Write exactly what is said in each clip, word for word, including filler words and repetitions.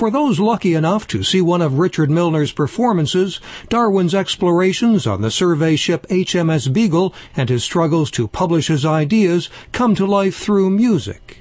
For those lucky enough to see one of Richard Milner's performances, Darwin's explorations on the survey ship H M S Beagle and his struggles to publish his ideas come to life through music.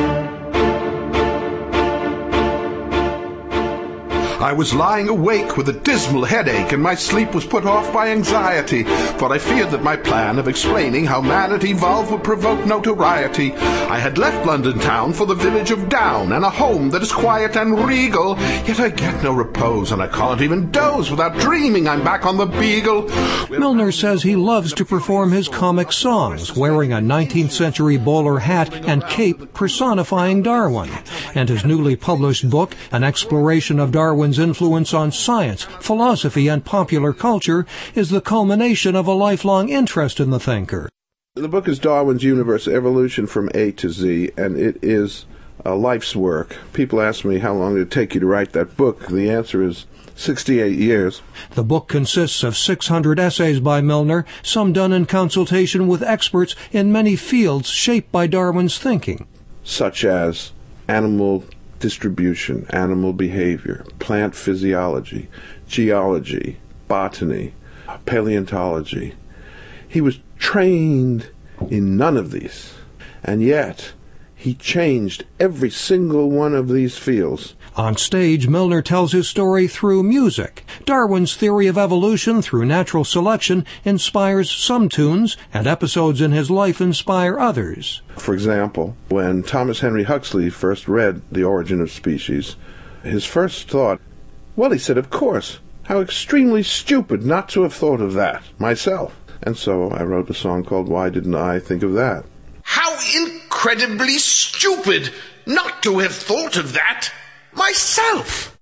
I was lying awake with a dismal headache, and my sleep was put off by anxiety, for I feared that my plan of explaining how man had evolved would provoke notoriety. I had left London town for the village of Down, and a home that is quiet and regal, yet I get no repose, and I can't even doze without dreaming I'm back on the Beagle. Milner says he loves to perform his comic songs, wearing a nineteenth century bowler hat and cape personifying Darwin, and his newly published book, An Exploration of Darwin's influence on science, philosophy, and popular culture, is the culmination of a lifelong interest in the thinker. The book is Darwin's Universe, Evolution from A to Z, and it is a life's work. People ask me how long did it take you to write that book. The answer is sixty-eight years. The book consists of six hundred essays by Milner, some done in consultation with experts in many fields shaped by Darwin's thinking, such as animal distribution, animal behavior, plant physiology, geology, botany, paleontology. He was trained in none of these, and yet he changed every single one of these fields. On stage, Milner tells his story through music. Darwin's theory of evolution through natural selection inspires some tunes, and episodes in his life inspire others. For example, when Thomas Henry Huxley first read The Origin of Species, his first thought, well, he said, of course, how extremely stupid not to have thought of that myself. And so I wrote a song called Why Didn't I Think of That? How incredibly stupid not to have thought of that myself!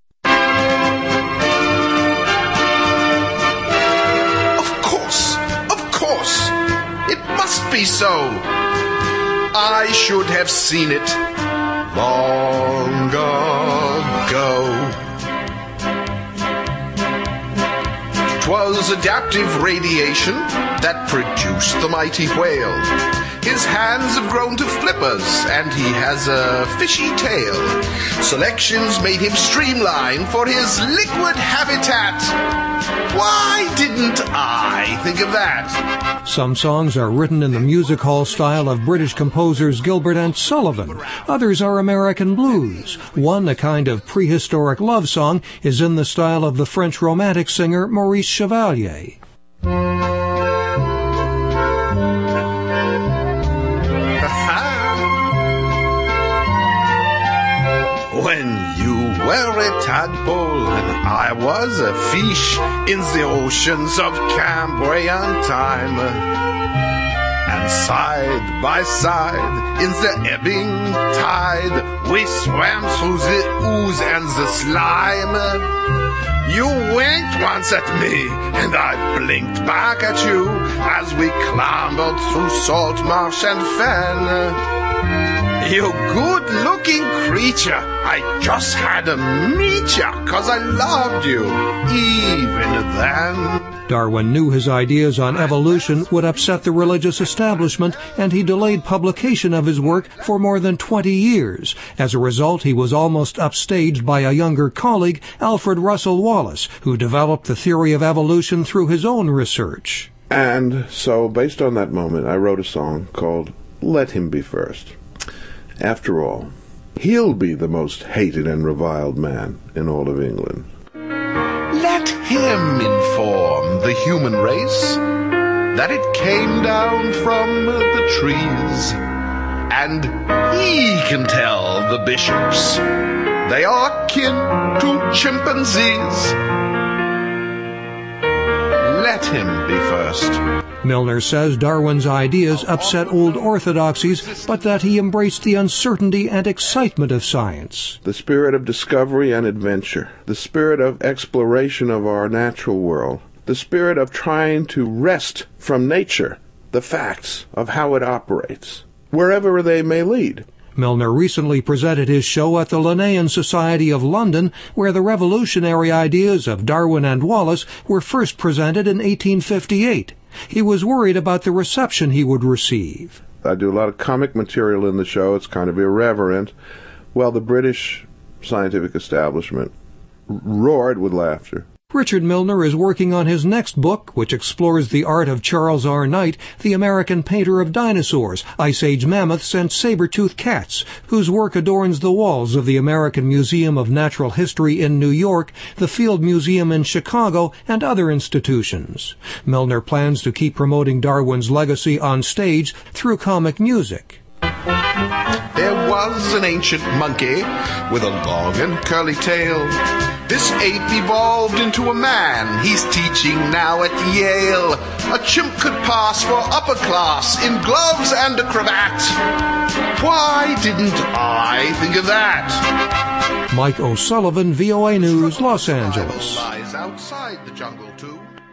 Of course, of course, it must be so. I should have seen it long ago. 'Twas adaptive radiation that produced the mighty whale. His hands have grown to flippers, and he has a fishy tail. Selections made him streamline for his liquid habitat. Why didn't I think of that? Some songs are written in the music hall style of British composers Gilbert and Sullivan. Others are American blues. One, a kind of prehistoric love song, is in the style of the French romantic singer Maurice Chevalier. When you were a tadpole and I was a fish in the oceans of Cambrian time, and side by side in the ebbing tide we swam through the ooze and the slime. You winked once at me, and I blinked back at you as we clambered through salt marsh and fen. You good-looking creature, I just had to meet ya, 'cause I loved you, even then. Darwin knew his ideas on evolution would upset the religious establishment, and he delayed publication of his work for more than twenty years. As a result, he was almost upstaged by a younger colleague, Alfred Russel Wallace, who developed the theory of evolution through his own research. And so, based on that moment, I wrote a song called Let Him Be First. After all, he'll be the most hated and reviled man in all of England. Let him inform the human race that it came down from the trees, and he can tell the bishops they are kin to chimpanzees. Let him be first. Milner says Darwin's ideas upset old orthodoxies, but that he embraced the uncertainty and excitement of science. The spirit of discovery and adventure, the spirit of exploration of our natural world, the spirit of trying to wrest from nature the facts of how it operates, wherever they may lead. Milner recently presented his show at the Linnean Society of London, where the revolutionary ideas of Darwin and Wallace were first presented in eighteen fifty-eight. He was worried about the reception he would receive. I do a lot of comic material in the show. It's kind of irreverent. Well, the British scientific establishment roared with laughter. Richard Milner is working on his next book, which explores the art of Charles R. Knight, the American painter of dinosaurs, Ice Age mammoths, and saber-toothed cats, whose work adorns the walls of the American Museum of Natural History in New York, the Field Museum in Chicago, and other institutions. Milner plans to keep promoting Darwin's legacy on stage through comic music. There was an ancient monkey with a long and curly tail. This ape evolved into a man. He's teaching now at Yale. A chimp could pass for upper class in gloves and a cravat. Why didn't I think of that? Mike O'Sullivan, V O A News, Los Angeles. Lies outside the jungle too.